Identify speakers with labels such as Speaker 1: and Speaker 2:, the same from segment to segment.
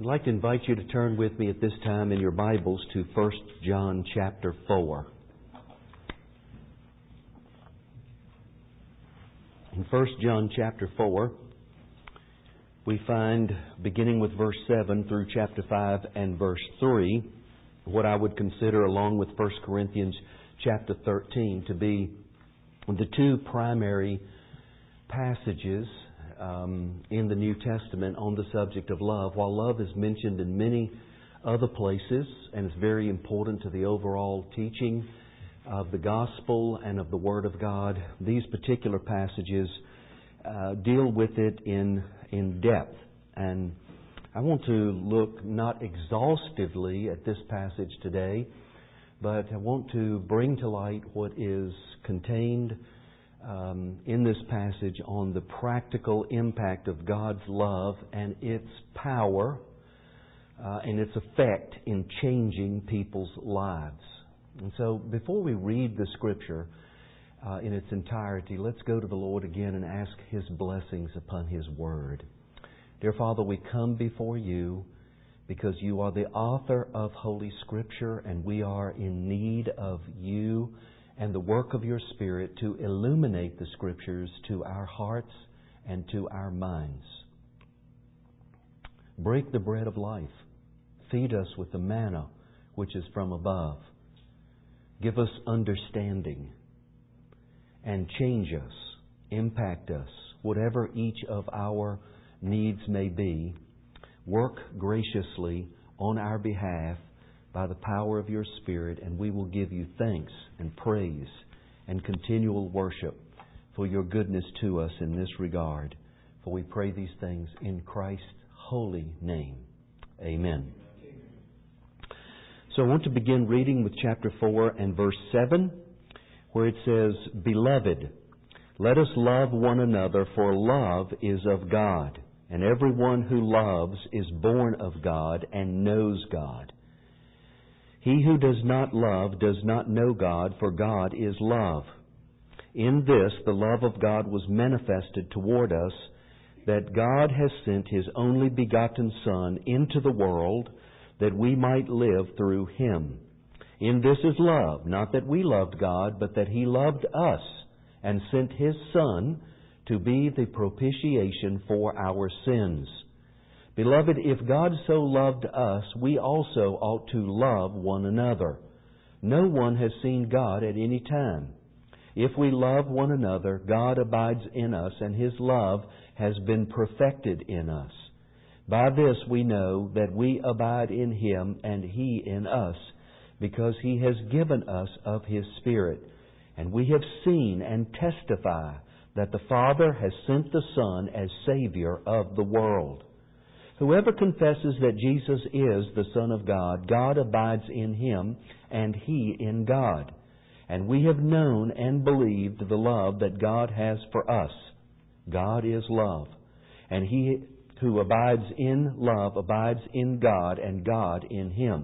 Speaker 1: I'd like to invite you to turn with me at this time in your Bibles to 1 John chapter 4. In 1 John chapter 4, we find, beginning with verse 7 through chapter 5 and verse 3, what I would consider, along with 1 Corinthians chapter 13, to be the two primary passages in the New Testament on the subject of love. While love is mentioned in many other places and is very important to the overall teaching of the gospel and of the Word of God, these particular passages deal with it in depth. And I want to look not exhaustively at this passage today, but I want to bring to light what is contained in this passage on the practical impact of God's love and its power and its effect in changing people's lives. And so before we read the Scripture in its entirety, let's go to the Lord again and ask His blessings upon His Word. Dear Father, we come before You because You are the author of Holy Scripture, and we are in need of You and the work of Your Spirit to illuminate the Scriptures to our hearts and to our minds. Break the bread of life. Feed us with the manna which is from above. Give us understanding and change us, impact us, whatever each of our needs may be. Work graciously on our behalf by the power of Your Spirit, and we will give You thanks and praise and continual worship for Your goodness to us in this regard. For we pray these things in Christ's holy name. Amen. So I want to begin reading with chapter 4 and verse 7, where it says, "Beloved, let us love one another, for love is of God, and everyone who loves is born of God and knows God. He who does not love does not know God, for God is love. In this the love of God was manifested toward us, that God has sent His only begotten Son into the world, that we might live through Him. In this is love, not that we loved God, but that He loved us and sent His Son to be the propitiation for our sins. Beloved, if God so loved us, we also ought to love one another. No one has seen God at any time. If we love one another, God abides in us, and His love has been perfected in us. By this we know that we abide in Him and He in us, because He has given us of His Spirit. And we have seen and testify that the Father has sent the Son as Savior of the world. Whoever confesses that Jesus is the Son of God, God abides in Him and He in God. And we have known and believed the love that God has for us. God is love. And He who abides in love abides in God, and God in Him.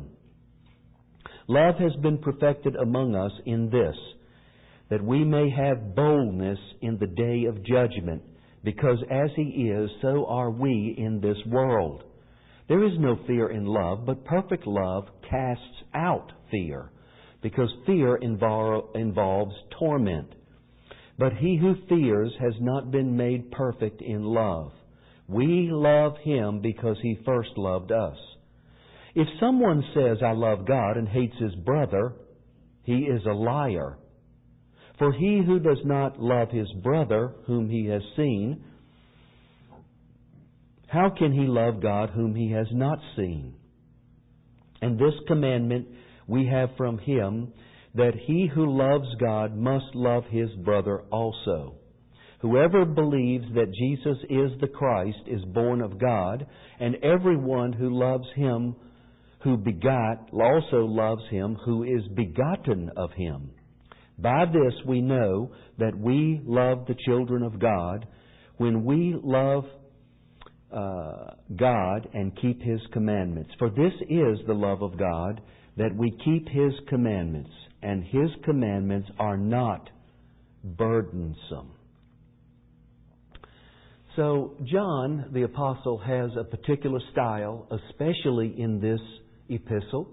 Speaker 1: Love has been perfected among us in this, that we may have boldness in the day of judgment, because as He is, so are we in this world. There is no fear in love, but perfect love casts out fear, because fear involves torment. But he who fears has not been made perfect in love. We love Him because He first loved us. If someone says, I love God, and hates his brother, he is a liar. For he who does not love his brother whom he has seen, how can he love God whom he has not seen? And this commandment we have from Him, that he who loves God must love his brother also. Whoever believes that Jesus is the Christ is born of God, and everyone who loves Him who begot also loves Him who is begotten of Him. By this we know that we love the children of God, when we love God and keep His commandments. For this is the love of God, that we keep His commandments, and His commandments are not burdensome. So John, the Apostle, has a particular style, especially in this epistle.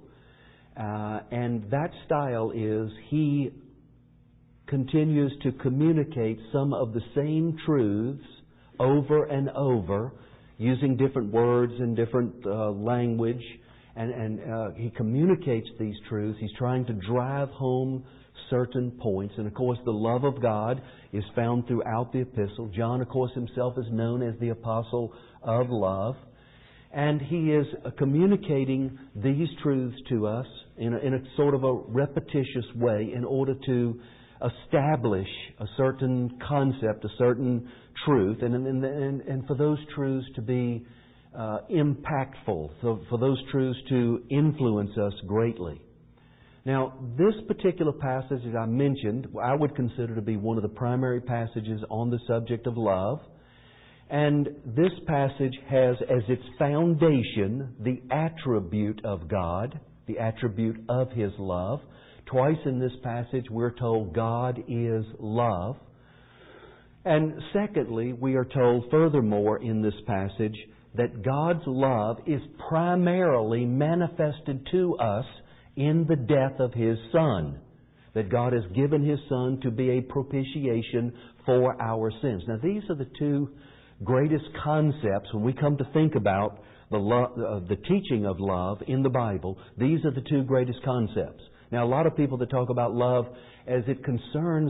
Speaker 1: And that style is he continues to communicate some of the same truths over and over, using different words and different language. And he communicates these truths. He's trying to drive home certain points. And of course, the love of God is found throughout the epistle. John, of course, himself is known as the apostle of love. And he is communicating these truths to us in a sort of a repetitious way in order to establish a certain concept, a certain truth, and for those truths to be impactful, so for those truths to influence us greatly. Now, this particular passage that I mentioned, I would consider to be one of the primary passages on the subject of love. And this passage has as its foundation the attribute of God, the attribute of His love. Twice in this passage we're told God is love. And secondly, we are told furthermore in this passage that God's love is primarily manifested to us in the death of His Son. That God has given His Son to be a propitiation for our sins. Now these are the two greatest concepts when we come to think about the teaching of love in the Bible. These are the two greatest concepts. Now a lot of people that talk about love as it concerns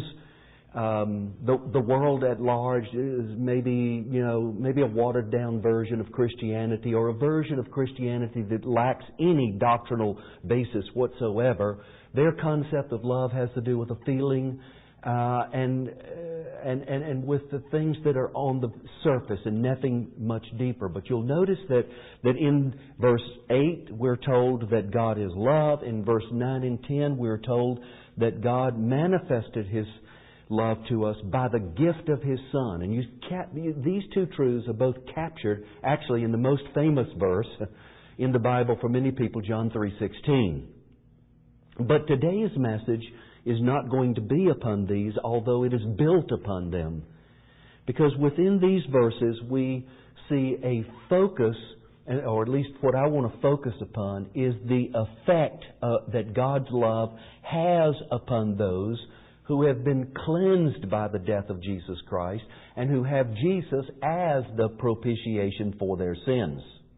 Speaker 1: the world at large is maybe a watered down version of Christianity, or a version of Christianity that lacks any doctrinal basis whatsoever. Their concept of love has to do with a feeling and with the things that are on the surface and nothing much deeper. But you'll notice that in verse 8 we're told that God is love. In verse 9 and 10 we're told that God manifested His love to us by the gift of His Son. And these two truths are both captured actually in the most famous verse in the Bible for many people, John 3:16. But today's message is not going to be upon these, although it is built upon them. Because within these verses we see a focus, or at least what I want to focus upon, is the effect that God's love has upon those who have been cleansed by the death of Jesus Christ and who have Jesus as the propitiation for their sins.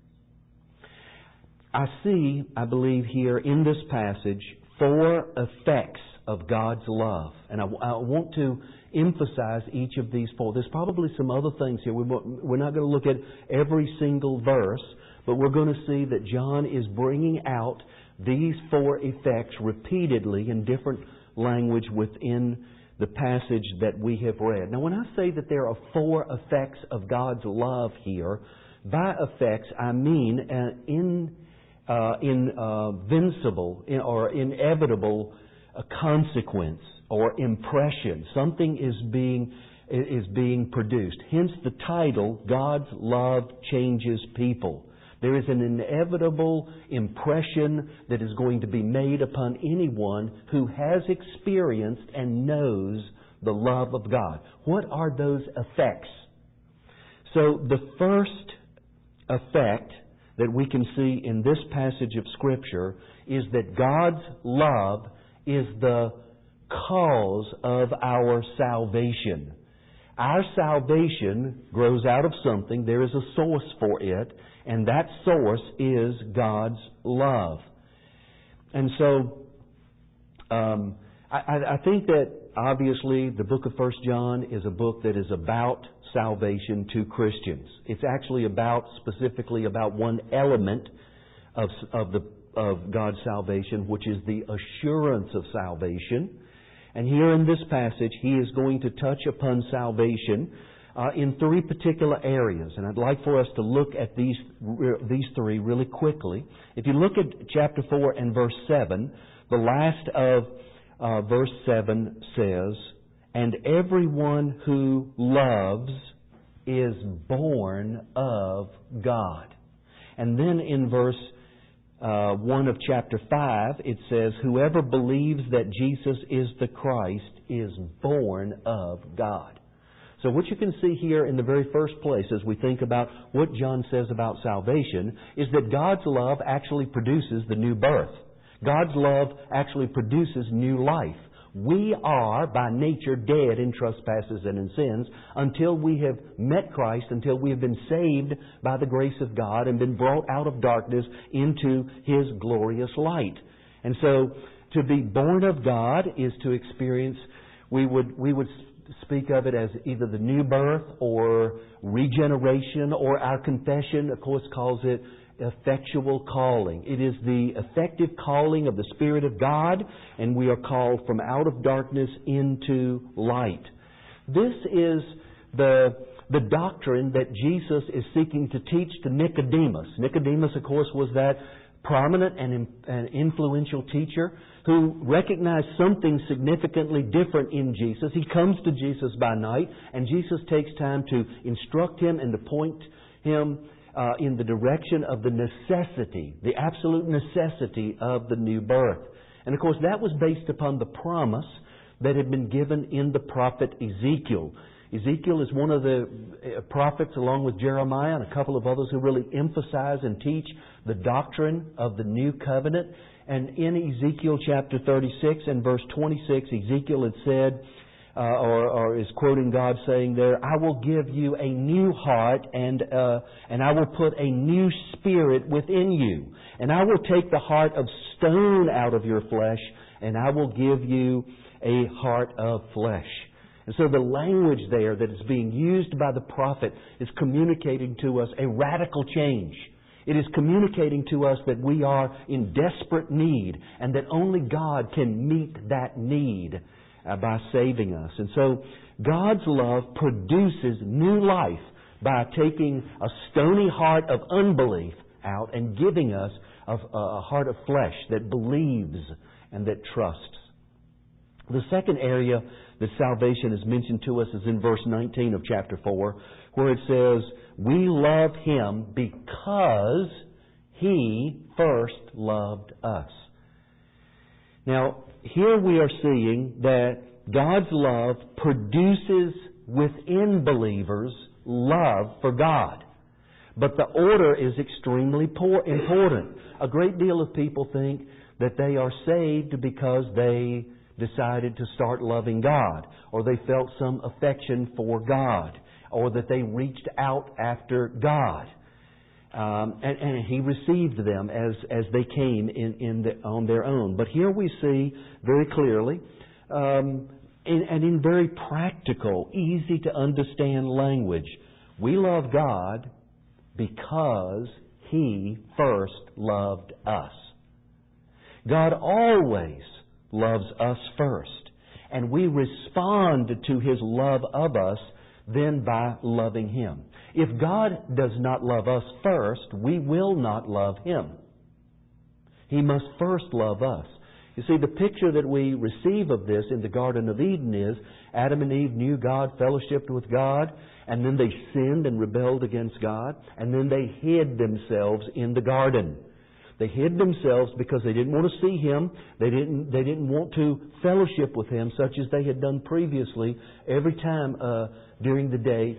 Speaker 1: I believe here in this passage, 4 effects of God's love. And I want to emphasize each of these 4. There's probably some other things here. We're not going to look at every single verse, but we're going to see that John is bringing out these 4 effects repeatedly in different language within the passage that we have read. Now, when I say that there are 4 effects of God's love here, by effects I mean invincible or inevitable consequence or impression. Something is being produced. Hence the title, God's Love Changes People. There is an inevitable impression that is going to be made upon anyone who has experienced and knows the love of God. What are those effects? So the first effect that we can see in this passage of Scripture is that God's love is the cause of our salvation. Our salvation grows out of something. There is a source for it, and that source is God's love. And so, I think that obviously the book of 1 John is a book that is about salvation to Christians. It's actually specifically about one element of God's salvation, which is the assurance of salvation. And here in this passage, he is going to touch upon salvation in 3 particular areas. And I'd like for us to look at these 3 really quickly. If you look at chapter 4 and verse 7, the last of verse 7 says, "And everyone who loves is born of God." And then in verse 1 of chapter 5, it says, "Whoever believes that Jesus is the Christ is born of God." So what you can see here in the very first place as we think about what John says about salvation is that God's love actually produces the new birth. God's love actually produces new life. We are, by nature, dead in trespasses and in sins until we have met Christ, until we have been saved by the grace of God and been brought out of darkness into His glorious light. And so, to be born of God is to experience, we would speak of it as either the new birth or regeneration, or our confession, of course, calls it effectual calling. It is the effective calling of the Spirit of God, and we are called from out of darkness into light. This is the doctrine that Jesus is seeking to teach to Nicodemus. Nicodemus, of course, was that prominent and influential teacher who recognized something significantly different in Jesus. He comes to Jesus by night, and Jesus takes time to instruct him and to point him in the direction of the necessity, the absolute necessity of the new birth. And of course, that was based upon the promise that had been given in the prophet Ezekiel. Ezekiel is one of the prophets, along with Jeremiah and a couple of others, who really emphasize and teach the doctrine of the new covenant. And in Ezekiel chapter 36 and verse 26, Ezekiel had said, or is quoting God saying there, "I will give you a new heart, and I will put a new spirit within you. And I will take the heart of stone out of your flesh, and I will give you a heart of flesh." And so the language there that is being used by the prophet is communicating to us a radical change. It is communicating to us that we are in desperate need, and that only God can meet that need by saving us. And so God's love produces new life by taking a stony heart of unbelief out and giving us a heart of flesh that believes and that trusts. The second area that salvation is mentioned to us is in verse 19 of chapter 4, where it says, "We love Him because He first loved us." Now, here we are seeing that God's love produces within believers love for God. But the order is extremely important. A great deal of people think that they are saved because they decided to start loving God, or they felt some affection for God, or that they reached out after God. And He received them as they came on their own. But here we see very clearly, and in very practical, easy to understand language, we love God because He first loved us. God always loves us first, and we respond to His love of us then by loving Him. If God does not love us first, we will not love Him. He must first love us. You see, the picture that we receive of this in the Garden of Eden is Adam and Eve knew God, fellowshiped with God, and then they sinned and rebelled against God, and then they hid themselves in the garden. They hid themselves because they didn't want to see Him. They didn't want to fellowship with Him, such as they had done previously every time during the day,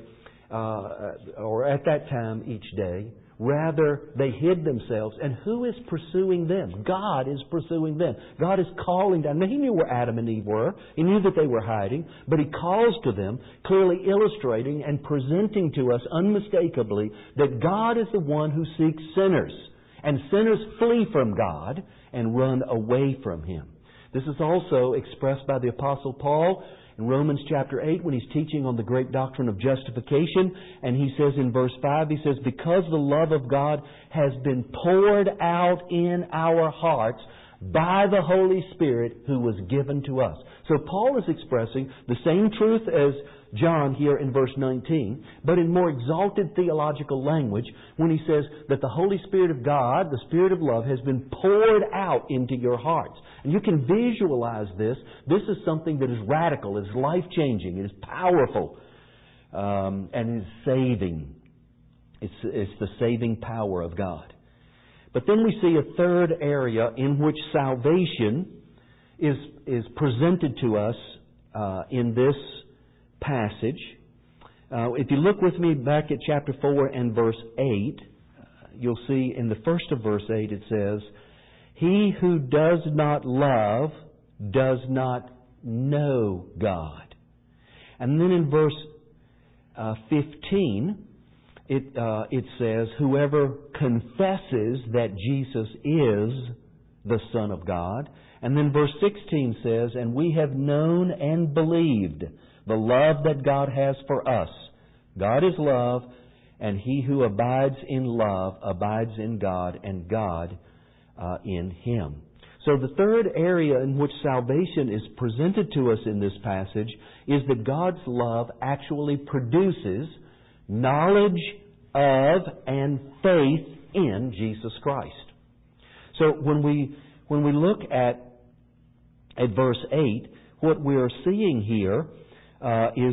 Speaker 1: or at that time each day. Rather, they hid themselves. And who is pursuing them? God is pursuing them. God is calling down. Now, He knew where Adam and Eve were. He knew that they were hiding. But He calls to them, clearly illustrating and presenting to us unmistakably that God is the one who seeks sinners. And sinners flee from God and run away from Him. This is also expressed by the Apostle Paul in Romans chapter 8 when he's teaching on the great doctrine of justification. And he says in verse 5, he says, "Because the love of God has been poured out in our hearts by the Holy Spirit who was given to us." So Paul is expressing the same truth as John here in verse 19, but in more exalted theological language when he says that the Holy Spirit of God, the Spirit of love, has been poured out into your hearts. And you can visualize this. This is something that is radical, it is life-changing, it is powerful, and it is saving. It's the saving power of God. But then we see a third area in which salvation is presented to us in this passage, If you look with me back at chapter 4 and verse 8, you'll see in the first of verse 8 it says, "He who does not love does not know God." And then in verse 15, it says, "Whoever confesses that Jesus is the Son of God." And then verse 16 says, "And we have known and believed the love that God has for us. God is love, and he who abides in love abides in God, and God in him." So the third area in which salvation is presented to us in this passage is that God's love actually produces knowledge of and faith in Jesus Christ. So when we look at verse 8, what we are seeing here is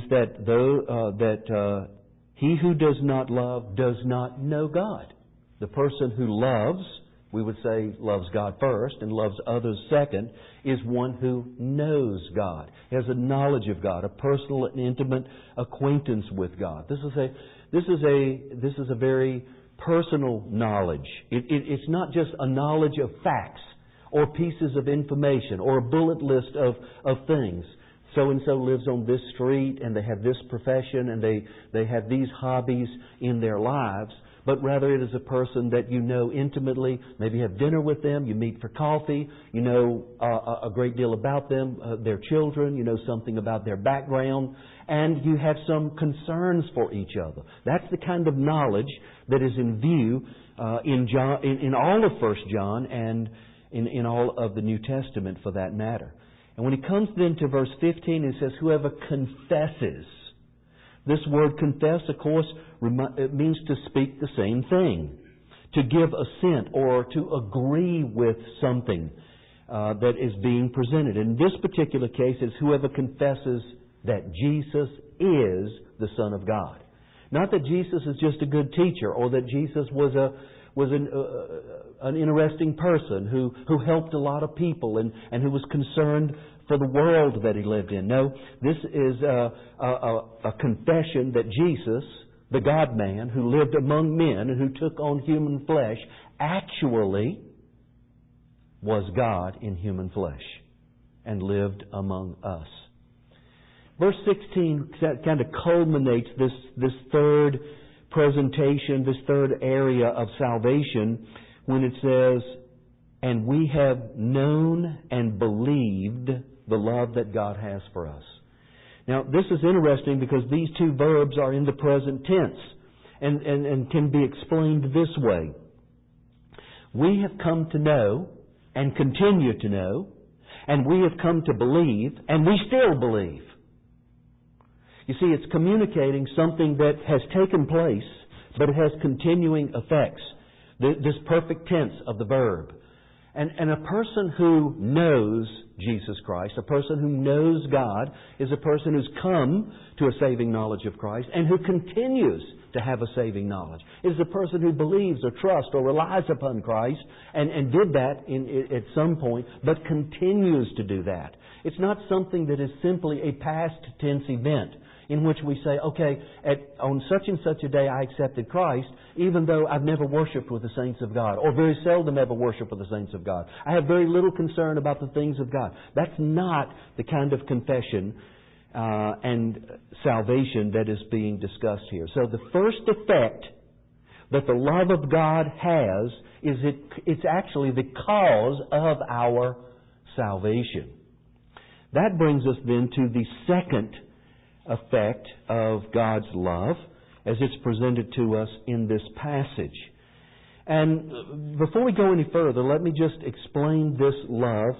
Speaker 1: that he who does not love does not know God. The person who loves, we would say loves God first and loves others second, is one who knows God, has a knowledge of God, a personal and intimate acquaintance with God. This is a very personal knowledge. It's not just a knowledge of facts or pieces of information or a bullet list of things. So-and-so lives on this street and they have this profession and they have these hobbies in their lives. But rather it is a person that you know intimately, maybe have dinner with them, you meet for coffee, you know a great deal about them, their children, you know something about their background, and you have some concerns for each other. That's the kind of knowledge that is in view in all of 1 John and in all of the New Testament for that matter. And when it comes then to verse 15, it says, "Whoever confesses." This word confess, of course, it means to speak the same thing, to give assent or to agree with something that is being presented. In this particular case, it's whoever confesses that Jesus is the Son of God. Not that Jesus is just a good teacher or that Jesus was an interesting person who helped a lot of people and who was concerned for the world that he lived in. No, this is a confession that Jesus, the God-man, who lived among men and who took on human flesh, actually was God in human flesh and lived among us. Verse 16 kind of culminates this third presentation, this third area of salvation, when it says, "And we have known and believed the love that God has for us." Now, this is interesting because these two verbs are in the present tense and can be explained this way. We have come to know and continue to know, and we have come to believe, and we still believe. You see, it's communicating something that has taken place, but it has continuing effects. This perfect tense of the verb. And a person who knows Jesus Christ, a person who knows God, is a person who's come to a saving knowledge of Christ and who continues to have a saving knowledge. It is a person who believes or trusts or relies upon Christ and did that at some point, but continues to do that. It's not something that is simply a past tense event in which we say, okay, on such and such a day I accepted Christ, even though I've never worshipped with the saints of God, or very seldom ever worshipped with the saints of God. I have very little concern about the things of God. That's not the kind of confession and salvation that is being discussed here. So the first effect that the love of God has is it's actually the cause of our salvation. That brings us then to the second effect of God's love as it's presented to us in this passage. And before we go any further, let me just explain this love,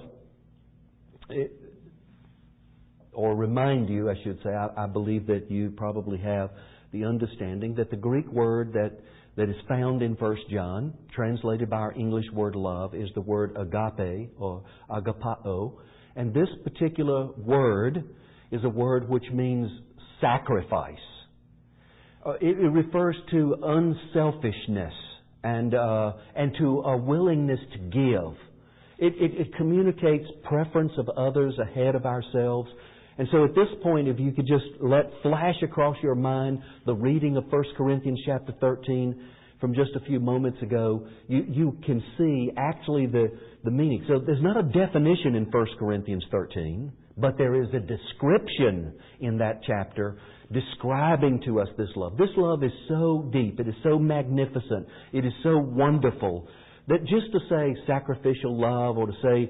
Speaker 1: or remind you, I should say. I believe that you probably have the understanding that the Greek word that is found in 1 John, translated by our English word love, is the word agape or agapao. And this particular word is a word which means sacrifice. It refers to unselfishness and to a willingness to give. It communicates preference of others ahead of ourselves, And so at this point, if you could just let flash across your mind the reading of 1 Corinthians chapter 13 from just a few moments ago, you can see actually the meaning. So there's not a definition in 1 Corinthians 13, but there is a description in that chapter describing to us this love. This love is so deep, it is so magnificent, it is so wonderful, that just to say sacrificial love or to say,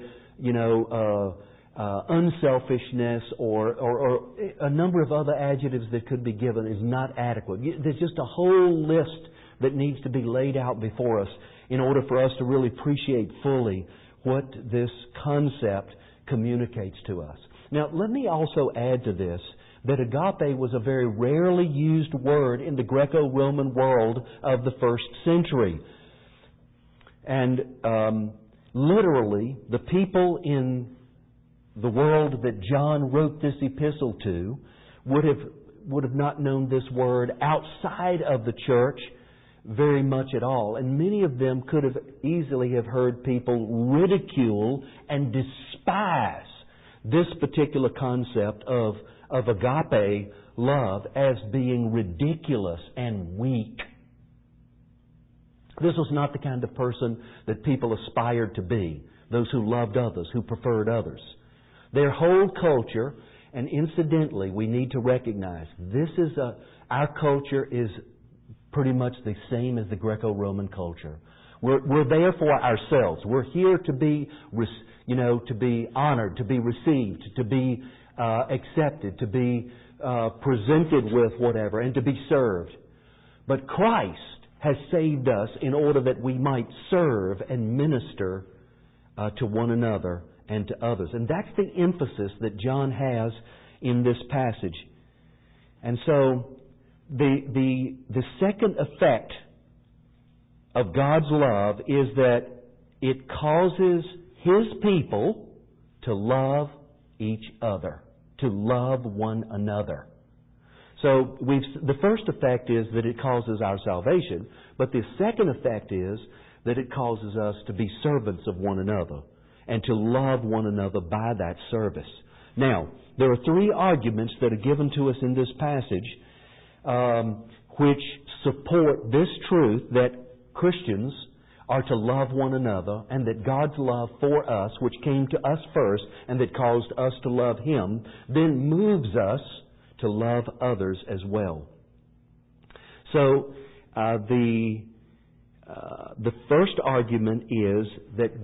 Speaker 1: unselfishness or a number of other adjectives that could be given is not adequate. There's just a whole list that needs to be laid out before us in order for us to really appreciate fully what this concept communicates to us. Now, let me also add to this that agape was a very rarely used word in the Greco-Roman world of the first century. And literally, the people in the world that John wrote this epistle to would have not known this word outside of the church very much at all. And many of them could have easily have heard people ridicule and despise this particular concept of agape love as being ridiculous and weak. This was not the kind of person that people aspired to be, those who loved others, who preferred others. Their whole culture, and incidentally, we need to recognize, our culture is pretty much the same as the Greco-Roman culture. We're there for ourselves. We're here to be, to be honored, to be received, to be accepted, to be presented with whatever, and to be served. But Christ has saved us in order that we might serve and minister to one another and to others. And that's the emphasis that John has in this passage. And so the second effect of God's love is that it causes His people to love each other, to love one another. So the first effect is that it causes our salvation, but the second effect is that it causes us to be servants of one another and to love one another by that service. Now, there are three arguments that are given to us in this passage which support this truth that Christians are to love one another and that God's love for us, which came to us first and that caused us to love Him, then moves us to love others as well. So the first argument is that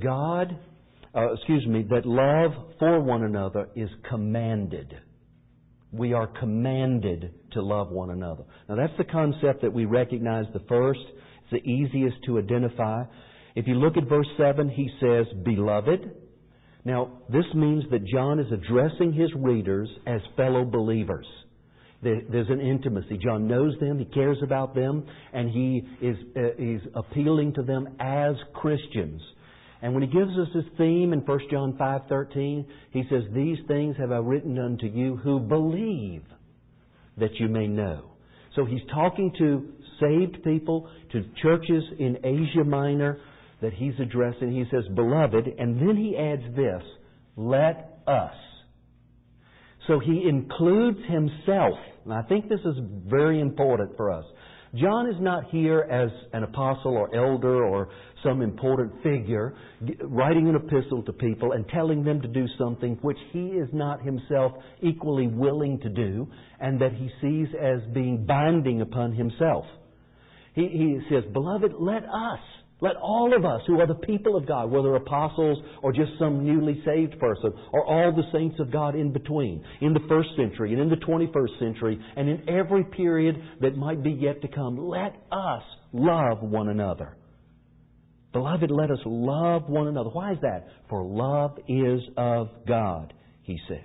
Speaker 1: that love for one another is commanded. We are commanded to love one another. Now that's the concept that we recognize the first. It's the easiest to identify. If you look at verse 7, he says, "Beloved." Now, this means that John is addressing his readers as fellow believers. There's an intimacy. John knows them, he cares about them, and he is appealing to them as Christians. And when he gives us this theme in 1 John 5:13, he says, "These things have I written unto you who believe, that you may know." So he's talking to saved people, to churches in Asia Minor that he's addressing. He says, "Beloved," and then he adds this, "let us." So he includes himself. And I think this is very important for us. John is not here as an apostle or elder or some important figure writing an epistle to people and telling them to do something which he is not himself equally willing to do and that he sees as being binding upon himself. He says, "Beloved, let us." Let all of us who are the people of God, whether apostles or just some newly saved person, or all the saints of God in between, in the first century and in the 21st century, and in every period that might be yet to come, let us love one another. Beloved, let us love one another. Why is that? For love is of God, he says.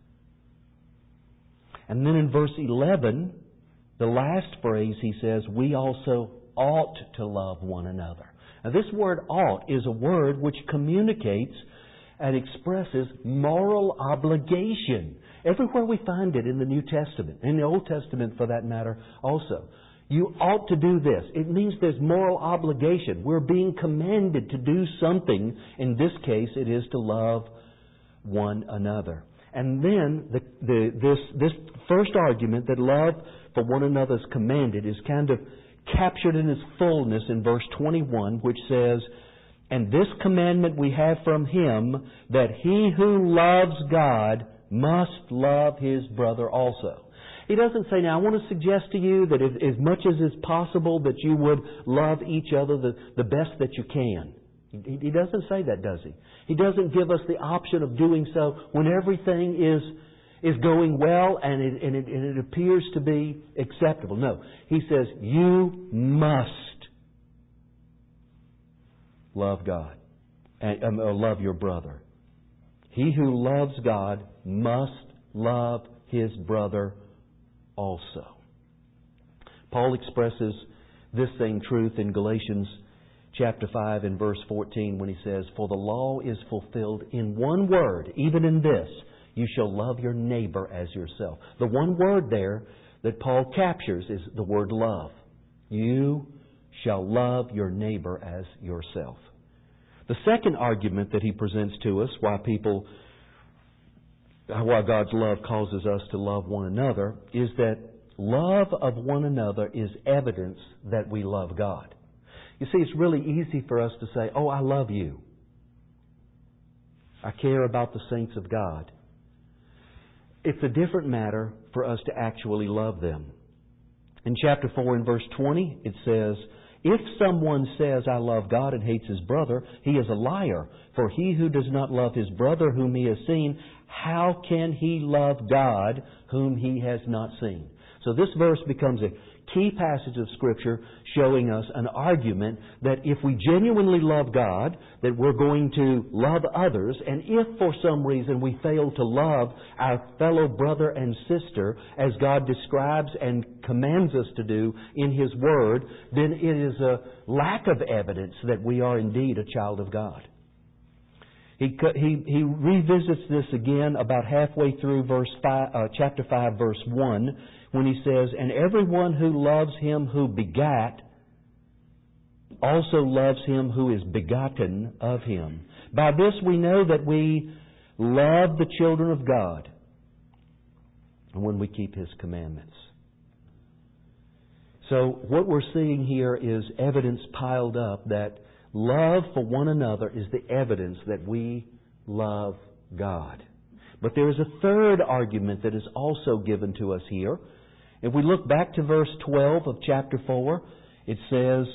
Speaker 1: And then in verse 11, the last phrase, he says, "We also ought to love one another." Now, this word "ought" is a word which communicates and expresses moral obligation. Everywhere we find it in the New Testament, in the Old Testament for that matter also. You ought to do this. It means there's moral obligation. We're being commanded to do something. In this case, it is to love one another. And then this first argument that love for one another is commanded is kind of captured in its fullness in verse 21, which says, "And this commandment we have from Him, that he who loves God must love his brother also." He doesn't say, now I want to suggest to you that as much as is possible that you would love each other the best that you can. He doesn't say that, does he? He doesn't give us the option of doing so when everything is going well and it appears to be acceptable. No. He says, you must love God and love your brother. He who loves God must love his brother also. Paul expresses this same truth in Galatians chapter 5 and verse 14 when he says, "For the law is fulfilled in one word, even in this, you shall love your neighbor as yourself." The one word there that Paul captures is the word love. You shall love your neighbor as yourself. The second argument that he presents to us why God's love causes us to love one another is that love of one another is evidence that we love God. You see, it's really easy for us to say, "Oh, I love you. I care about the saints of God." It's a different matter for us to actually love them. In chapter 4 and verse 20, it says, "If someone says, 'I love God,' and hates his brother, he is a liar. For he who does not love his brother whom he has seen, how can he love God whom he has not seen?" So this verse becomes a key passage of Scripture showing us an argument that if we genuinely love God, that we're going to love others. And if for some reason we fail to love our fellow brother and sister as God describes and commands us to do in His Word, then it is a lack of evidence that we are indeed a child of God. He revisits this again about halfway through chapter 5, verse 1, when he says, "And everyone who loves Him who begat also loves Him who is begotten of Him. By this we know that we love the children of God, when we keep His commandments." So what we're seeing here is evidence piled up that love for one another is the evidence that we love God. But there is a third argument that is also given to us here. If we look back to verse 12 of chapter 4, it says,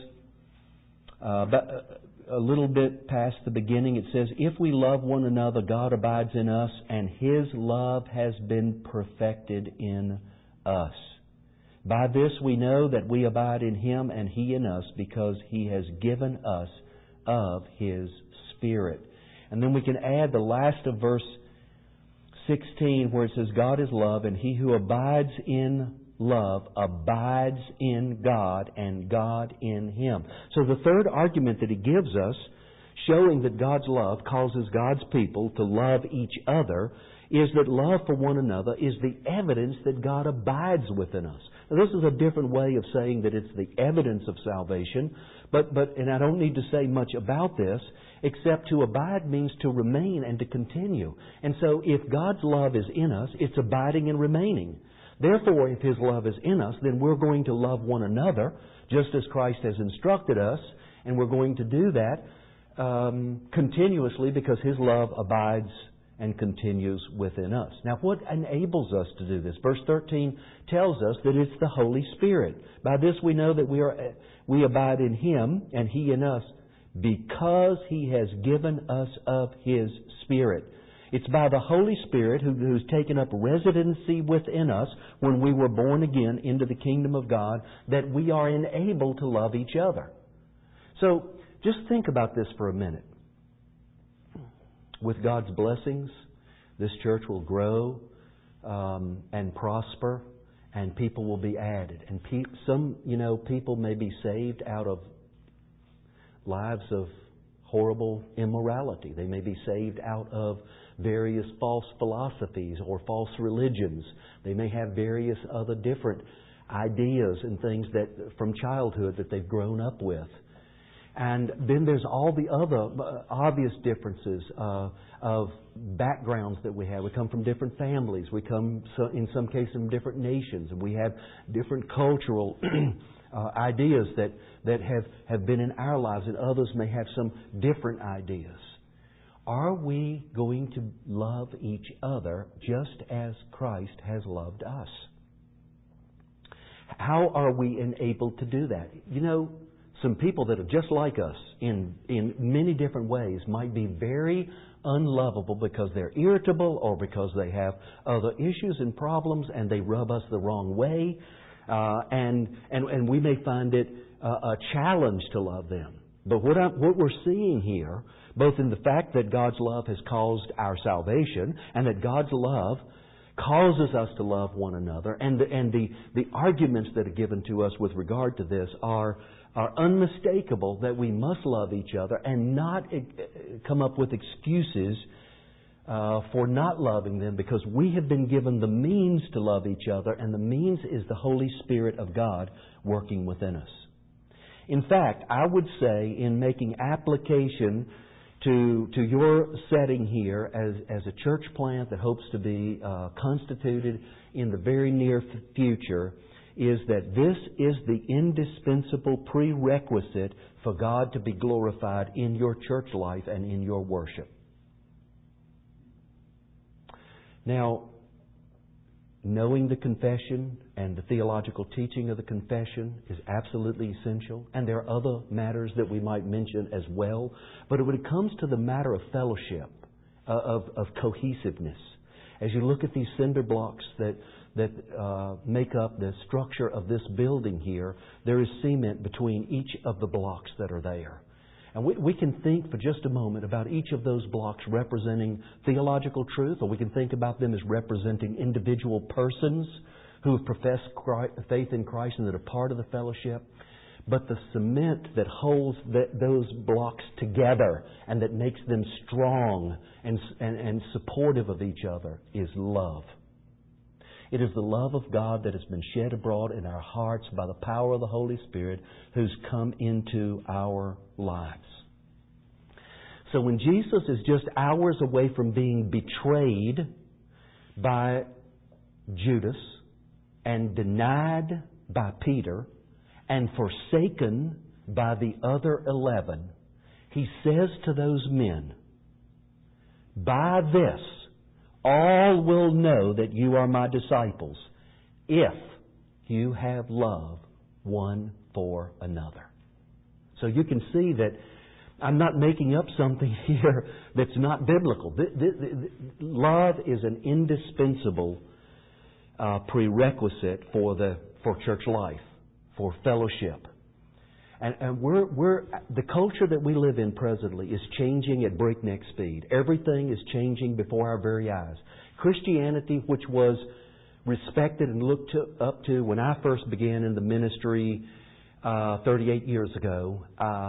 Speaker 1: a little bit past the beginning, it says, "If we love one another, God abides in us, and His love has been perfected in us. By this we know that we abide in Him and He in us, because He has given us of His Spirit." And then we can add the last of verse 16 where it says, "God is love, and he who abides in love abides in God, and God in him." So the third argument that he gives us, showing that God's love causes God's people to love each other, is that love for one another is the evidence that God abides within us. Now, this is a different way of saying that it's the evidence of salvation, and I don't need to say much about this, except to abide means to remain and to continue. And so if God's love is in us, it's abiding and remaining. Therefore, if His love is in us, then we're going to love one another, just as Christ has instructed us, and we're going to do that continuously because His love abides and continues within us. Now, what enables us to do this? Verse 13 tells us that it's the Holy Spirit. By this we know that we abide in Him and He in us, because He has given us of His Spirit. It's by the Holy Spirit who's taken up residency within us when we were born again into the kingdom of God that we are enabled to love each other. So just think about this for a minute. With God's blessings, this church will grow and prosper, and people will be added. And people may be saved out of lives of horrible immorality. They may be saved out of various false philosophies or false religions. They may have various other different ideas and things that from childhood that they've grown up with. And then there's all the other obvious differences of backgrounds that we have. We come from different families. We come, in some cases, from different nations. And we have different cultural ideas that have been in our lives, and others may have some different ideas. Are we going to love each other just as Christ has loved us? How are we enabled to do that? You know, some people that are just like us in many different ways might be very unlovable because they're irritable or because they have other issues and problems and they rub us the wrong way. And we may find it a challenge to love them. But what we're seeing here, both in the fact that God's love has caused our salvation and that God's love causes us to love one another, and the arguments that are given to us with regard to this are unmistakable, that we must love each other and not come up with excuses for not loving them, because we have been given the means to love each other, and the means is the Holy Spirit of God working within us. In fact, I would say, in making application to your setting here as a church plant that hopes to be constituted in the very near future, is that this is the indispensable prerequisite for God to be glorified in your church life and in your worship. Now, knowing the confession and the theological teaching of the confession is absolutely essential. And there are other matters that we might mention as well. But when it comes to the matter of fellowship, of cohesiveness, as you look at these cinder blocks that make up the structure of this building here, there is cement between each of the blocks that are there. And we can think for just a moment about each of those blocks representing theological truth, or we can think about them as representing individual persons who have professed faith in Christ and that are part of the fellowship. But the cement that holds those blocks together and that makes them strong and supportive of each other is love. It is the love of God that has been shed abroad in our hearts by the power of the Holy Spirit who's come into our lives. So when Jesus is just hours away from being betrayed by Judas and denied by Peter and forsaken by the other 11, He says to those men, "By this all will know that you are my disciples, if you have love one for another." So you can see that I'm not making up something here that's not biblical. Love is an indispensable prerequisite for church life, for fellowship. And the culture that we live in presently is changing at breakneck speed. Everything is changing before our very eyes. Christianity, which was respected and looked up to when I first began in the ministry 38 years ago,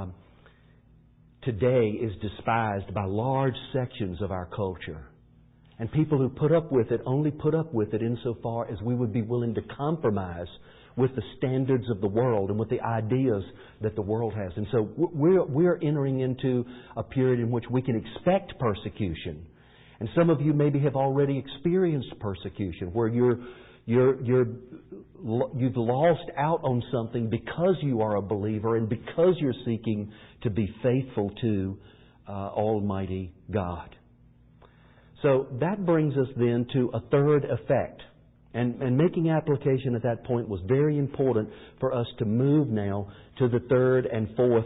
Speaker 1: today is despised by large sections of our culture. And people who put up with it only put up with it insofar as we would be willing to compromise with the standards of the world and with the ideas that the world has. And so we're entering into a period in which we can expect persecution. And some of you maybe have already experienced persecution, where you've lost out on something because you are a believer and because you're seeking to be faithful to Almighty God. So that brings us then to a third effect. And making application at that point was very important for us to move now to the third and fourth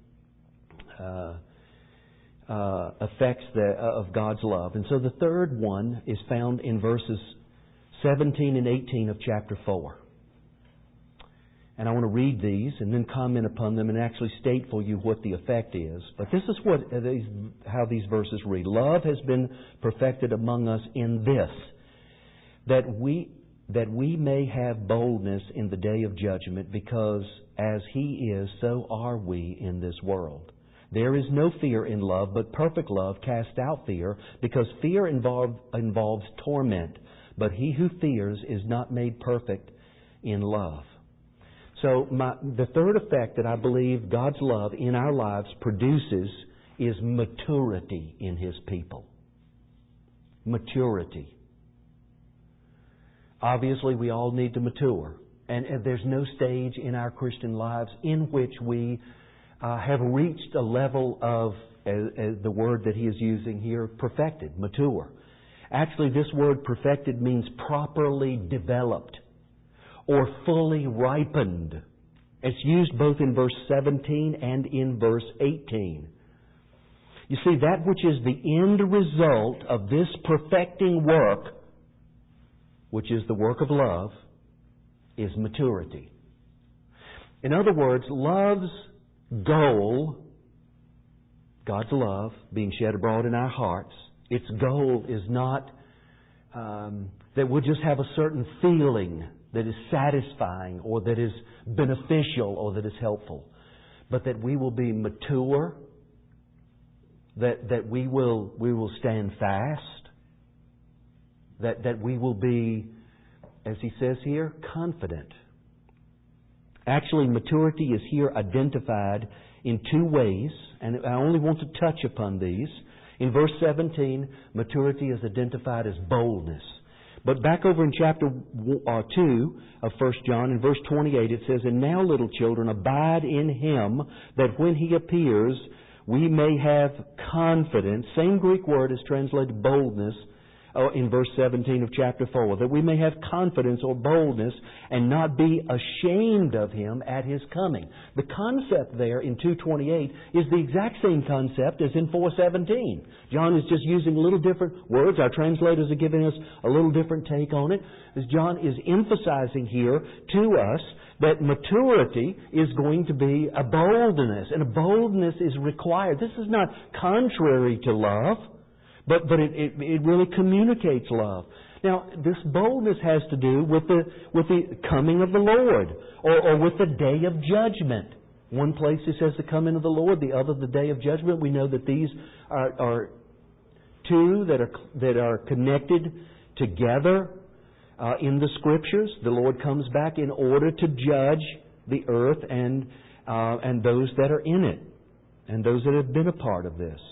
Speaker 1: effects of God's love. And so the third one is found in verses 17 and 18 of chapter 4. And I want to read these and then comment upon them and actually state for you what the effect is. But this is how these verses read. "Love has been perfected among us in this, that we may have boldness in the day of judgment, because as He is, so are we in this world. There is no fear in love, but perfect love casts out fear, because fear involves torment. But he who fears is not made perfect in love." So the third effect that I believe God's love in our lives produces is maturity in His people. Maturity. Obviously, we all need to mature. And there's no stage in our Christian lives in which we have reached a level of, as the word that he is using here, perfected, mature. Actually, this word perfected means properly developed or fully ripened. It's used both in verse 17 and in verse 18. You see, that which is the end result of this perfecting work, which is the work of love, is maturity. In other words, love's goal, God's love being shed abroad in our hearts, its goal is not that we'll just have a certain feeling that is satisfying or that is beneficial or that is helpful, but that we will be mature, that we will stand fast, that we will be, as he says here, confident. Actually, maturity is here identified in two ways, and I only want to touch upon these. In verse 17, maturity is identified as boldness. But back over in chapter 2 of 1 John, in verse 28, it says, "And now, little children, abide in Him, that when He appears, we may have confidence." Same Greek word is translated boldness in verse 17 of chapter 4, that we may have confidence or boldness and not be ashamed of Him at His coming. The concept there in 2:28 is the exact same concept as in 4:17. John is just using a little different words. Our translators are giving us a little different take on it. As John is emphasizing here to us that maturity is going to be a boldness, and a boldness is required. This is not contrary to love, but it really communicates love. Now, this boldness has to do with the coming of the Lord, or with the day of judgment. One place it says the coming of the Lord, the other the day of judgment. We know that these are two that are connected together in the Scriptures. The Lord comes back in order to judge the earth and those that are in it, and those that have been a part of this.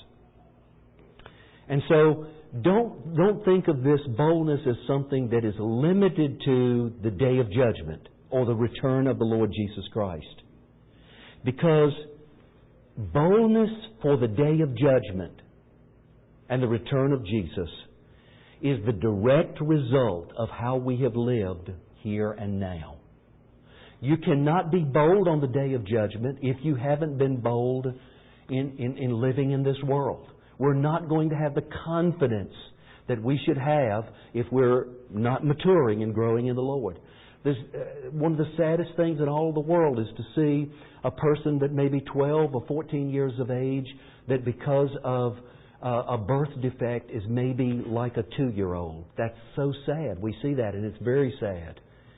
Speaker 1: And so, don't think of this boldness as something that is limited to the day of judgment or the return of the Lord Jesus Christ. Because boldness for the day of judgment and the return of Jesus is the direct result of how we have lived here and now. You cannot be bold on the day of judgment if you haven't been bold in living in this world. We're not going to have the confidence that we should have if we're not maturing and growing in the Lord. One of the saddest things in all the world is to see a person that may be 12 or 14 years of age that because of a birth defect is maybe like a 2-year-old. That's so sad. We see that, and it's a very sad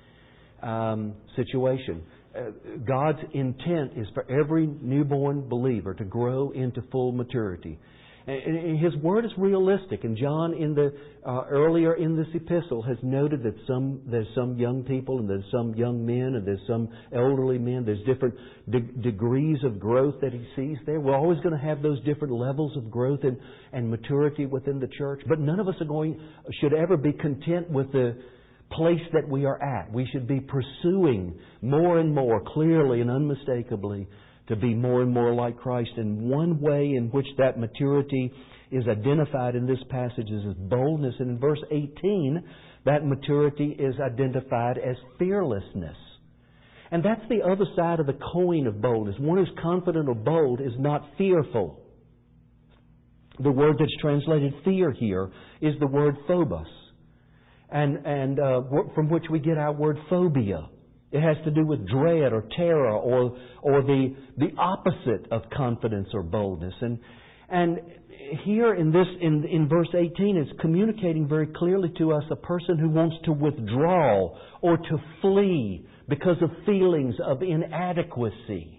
Speaker 1: situation. God's intent is for every newborn believer to grow into full maturity. And His Word is realistic. And John, earlier in this epistle, has noted that there's some young people, and there's some young men, and there's some elderly men. There's different degrees of growth that he sees there. We're always going to have those different levels of growth and maturity within the church. But none of us should ever be content with the place that we are at. We should be pursuing more and more clearly and unmistakably to be more and more like Christ. And one way in which that maturity is identified in this passage is as boldness. And in verse 18, that maturity is identified as fearlessness. And that's the other side of the coin of boldness. One who's confident or bold is not fearful. The word that's translated fear here is the word phobos, and from which we get our word phobia. It has to do with dread or terror or the opposite of confidence or boldness. And here in verse 18, it's communicating very clearly to us a person who wants to withdraw or to flee because of feelings of inadequacy.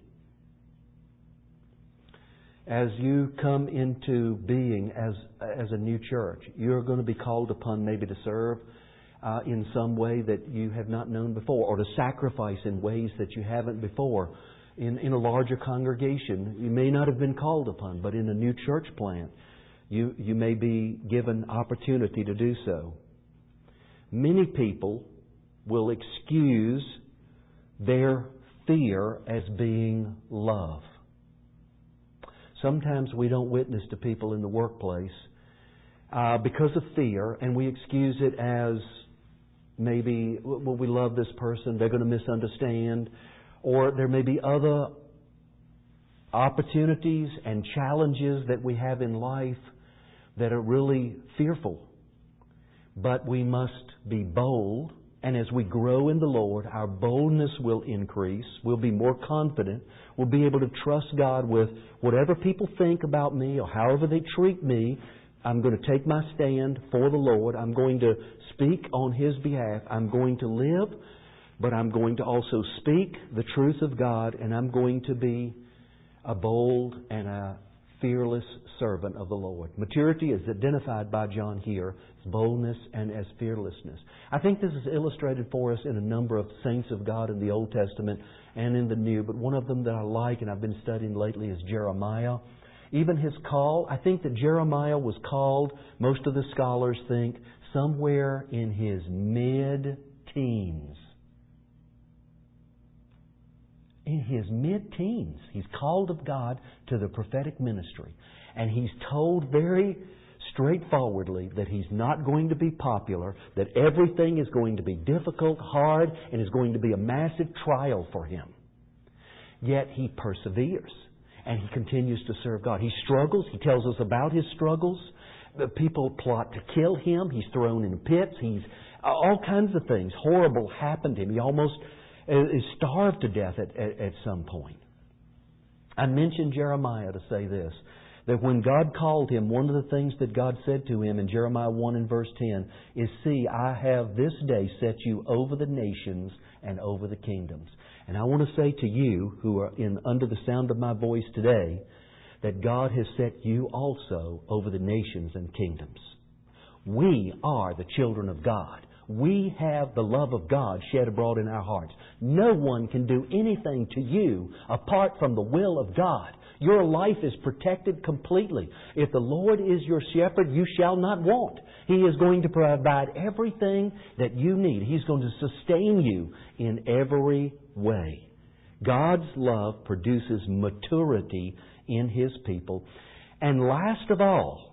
Speaker 1: As you come into being as a new church, you're going to be called upon maybe to serve in some way that you have not known before, or to sacrifice in ways that you haven't before. In a larger congregation, you may not have been called upon, but in a new church plant, you may be given opportunity to do so. Many people will excuse their fear as being love. Sometimes we don't witness to people in the workplace because of fear, and we excuse it as maybe, well, we love this person, they're going to misunderstand, or there may be other opportunities and challenges that we have in life that are really fearful. But we must be bold, and as we grow in the Lord, our boldness will increase. We'll be more confident. We'll be able to trust God with whatever people think about me or however they treat me. I'm going to take my stand for the Lord. I'm going to speak on His behalf. I'm going to live, but I'm going to also speak the truth of God, and I'm going to be a bold and a fearless servant of the Lord. Maturity is identified by John here as boldness and as fearlessness. I think this is illustrated for us in a number of saints of God in the Old Testament and in the New, but one of them that I like and I've been studying lately is Jeremiah. Even his call, I think that Jeremiah was called, most of the scholars think, somewhere in his mid-teens. In his mid-teens, he's called of God to the prophetic ministry. And he's told very straightforwardly that he's not going to be popular, that everything is going to be difficult, hard, and is going to be a massive trial for him. Yet he perseveres, and he continues to serve God. He struggles. He tells us about his struggles. The people plot to kill him. He's thrown in pits. All kinds of things horrible happen to him. He almost is starved to death at some point. I mentioned Jeremiah to say this, that when God called him, one of the things that God said to him in Jeremiah 1 and verse 10 is, "See, I have this day set you over the nations and over the kingdoms." And I want to say to you who are under the sound of my voice today, that God has set you also over the nations and kingdoms. We are the children of God. We have the love of God shed abroad in our hearts. No one can do anything to you apart from the will of God. Your life is protected completely. If the Lord is your shepherd, you shall not want. He is going to provide everything that you need. He's going to sustain you in every way. God's love produces maturity in His people. And last of all,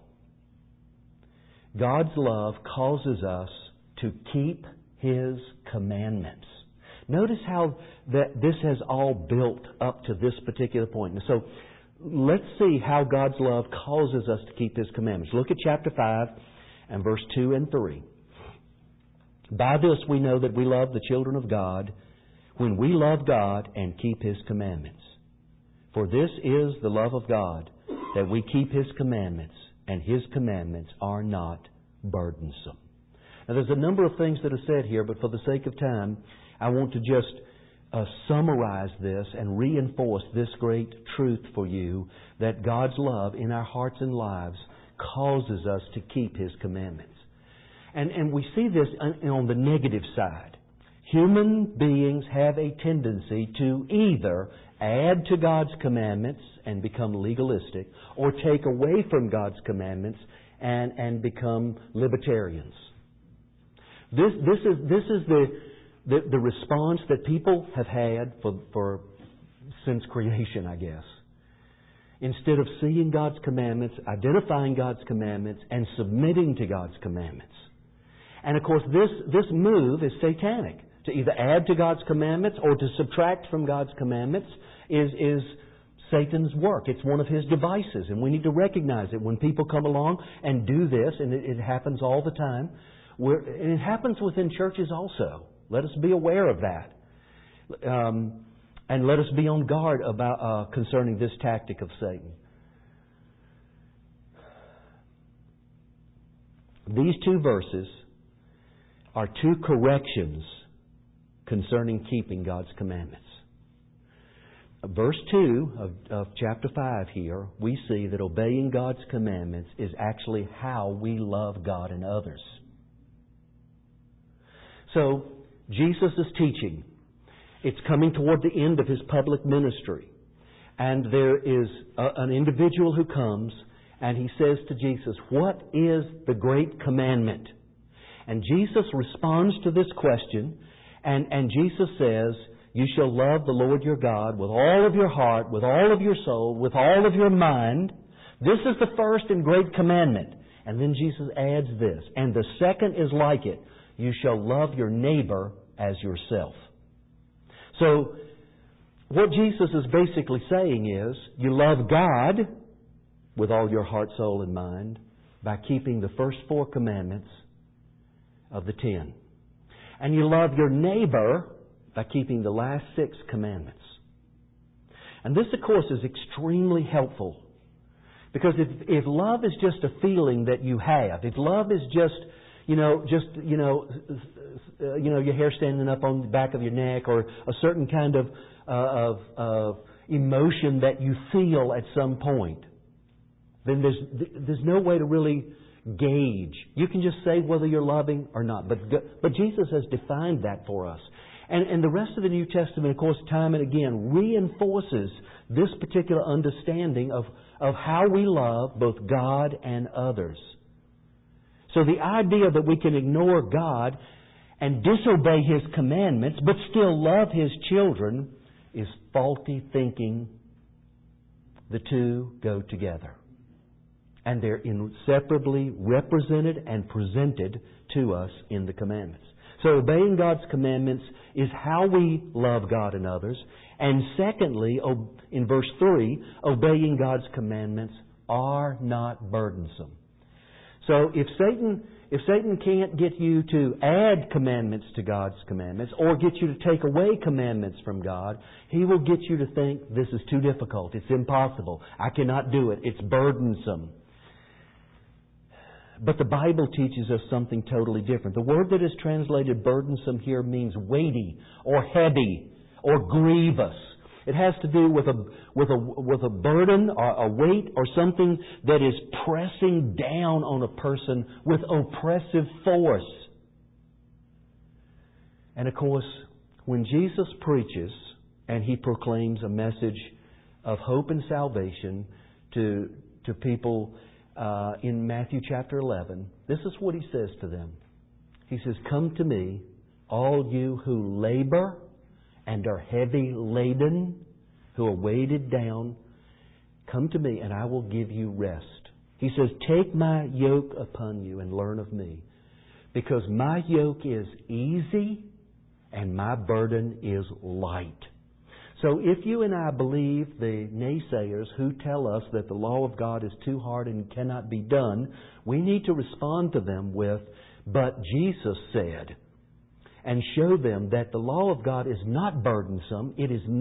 Speaker 1: God's love causes us to keep His commandments. Notice how this has all built up to this particular point. And so let's see how God's love causes us to keep His commandments. Look at chapter 5 and verse 2 and 3. By this we know that we love the children of God, when we love God and keep His commandments. For this is the love of God, that we keep His commandments, and His commandments are not burdensome. Now there's a number of things that are said here, but for the sake of time, I want to just summarize this and reinforce this great truth for you, that God's love in our hearts and lives causes us to keep His commandments. And we see this on the negative side. Human beings have a tendency to either add to God's commandments and become legalistic, or take away from God's commandments and become libertarians. This is the response that people have had for since creation, I guess. Instead of seeing God's commandments, identifying God's commandments, and submitting to God's commandments. And of course, this move is satanic. To either add to God's commandments or to subtract from God's commandments is Satan's work. It's one of his devices, and we need to recognize it when people come along and do this, and it happens all the time. And it happens within churches also. Let us be aware of that. And let us be on guard about concerning this tactic of Satan. These two verses are two corrections concerning keeping God's commandments. Verse 2 of chapter 5 here, we see that obeying God's commandments is actually how we love God and others. So, Jesus is teaching. It's coming toward the end of His public ministry. And there is an individual who comes and he says to Jesus, "What is the great commandment?" And Jesus responds to this question, and Jesus says, "You shall love the Lord your God with all of your heart, with all of your soul, with all of your mind. This is the first and great commandment." And then Jesus adds this, "And the second is like it. You shall love your neighbor as yourself." So, what Jesus is basically saying is, you love God with all your heart, soul, and mind by keeping the first 4 commandments of the 10. And you love your neighbor by keeping the last 6 commandments. And this, of course, is extremely helpful. Because if love is just a feeling that you have, if love is just your hair standing up on the back of your neck, or a certain kind of emotion that you feel at some point, then there's no way to really gauge. You can just say whether you're loving or not. But Jesus has defined that for us. And the rest of the New Testament, of course, time and again, reinforces this particular understanding of how we love both God and others. So the idea that we can ignore God and disobey His commandments, but still love His children, is faulty thinking. The two go together. And they're inseparably represented and presented to us in the commandments. So obeying God's commandments is how we love God and others. And secondly, in verse 3, obeying God's commandments are not burdensome. So if Satan can't get you to add commandments to God's commandments or get you to take away commandments from God, he will get you to think this is too difficult, it's impossible, I cannot do it, it's burdensome. But the Bible teaches us something totally different. The word that is translated burdensome here means weighty or heavy or grievous. It has to do with a burden or a weight or something that is pressing down on a person with oppressive force. And of course, when Jesus preaches and He proclaims a message of hope and salvation to people in Matthew chapter 11, this is what He says to them. He says, "Come to me, all you who labor and are heavy laden, who are weighted down, come to me and I will give you rest." He says, "Take my yoke upon you and learn of me, because my yoke is easy and my burden is light." So if you and I believe the naysayers who tell us that the law of God is too hard and cannot be done, we need to respond to them with, "But Jesus said," and show them that the law of God is not burdensome.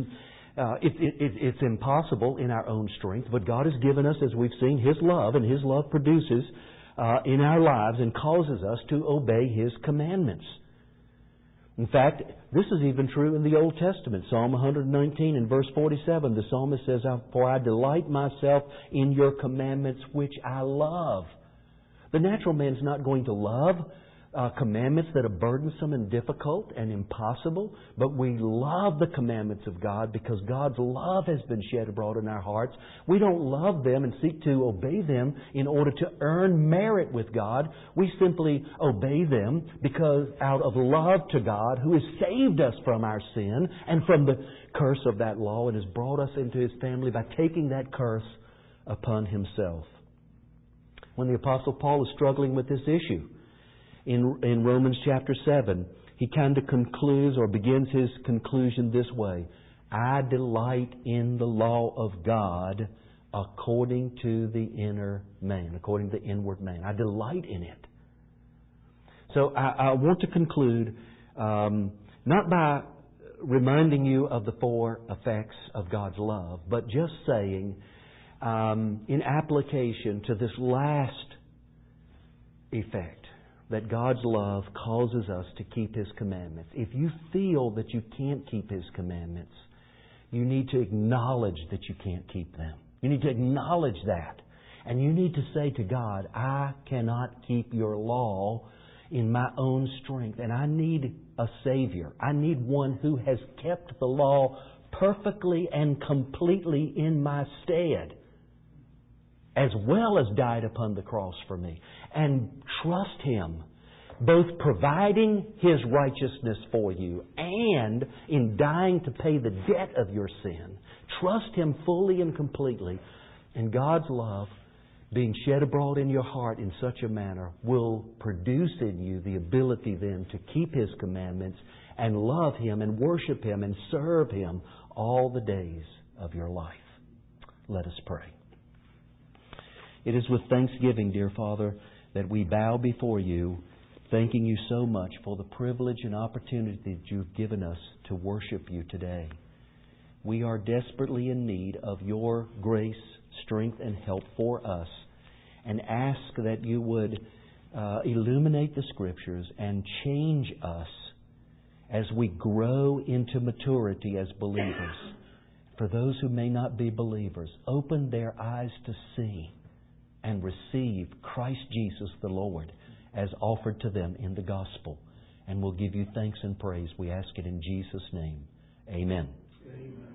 Speaker 1: It's impossible in our own strength, but God has given us, as we've seen, His love, and His love produces in our lives and causes us to obey His commandments. In fact, this is even true in the Old Testament. Psalm 119 and verse 47, the psalmist says, "For I delight myself in your commandments which I love." The natural man's not going to love commandments that are burdensome and difficult and impossible, but we love the commandments of God because God's love has been shed abroad in our hearts. We don't love them and seek to obey them in order to earn merit with God. We simply obey them because out of love to God, who has saved us from our sin and from the curse of that law and has brought us into His family by taking that curse upon Himself. When the Apostle Paul is struggling with this issue, in Romans chapter 7, he kind of concludes or begins his conclusion this way: "I delight in the law of God according to the inner man," according to the inward man. I delight in it. So I want to conclude not by reminding you of the 4 effects of God's love, but just saying in application to this last effect, that God's love causes us to keep His commandments. If you feel that you can't keep His commandments, you need to acknowledge that you can't keep them. You need to acknowledge that. And you need to say to God, "I cannot keep your law in my own strength, and I need a Savior. I need one who has kept the law perfectly and completely in my stead, as well as died upon the cross for me. And trust Him, both providing His righteousness for you and in dying to pay the debt of your sin. Trust Him fully and completely. And God's love, being shed abroad in your heart in such a manner, will produce in you the ability then to keep His commandments and love Him and worship Him and serve Him all the days of your life. Let us pray. It is with thanksgiving, dear Father, that we bow before You, thanking You so much for the privilege and opportunity that You've given us to worship You today. We are desperately in need of Your grace, strength, and help for us, and ask that You would illuminate the Scriptures and change us as we grow into maturity as believers. For those who may not be believers, open their eyes to see and receive Christ Jesus the Lord as offered to them in the gospel. And we'll give You thanks and praise. We ask it in Jesus' name. Amen.
Speaker 2: Amen.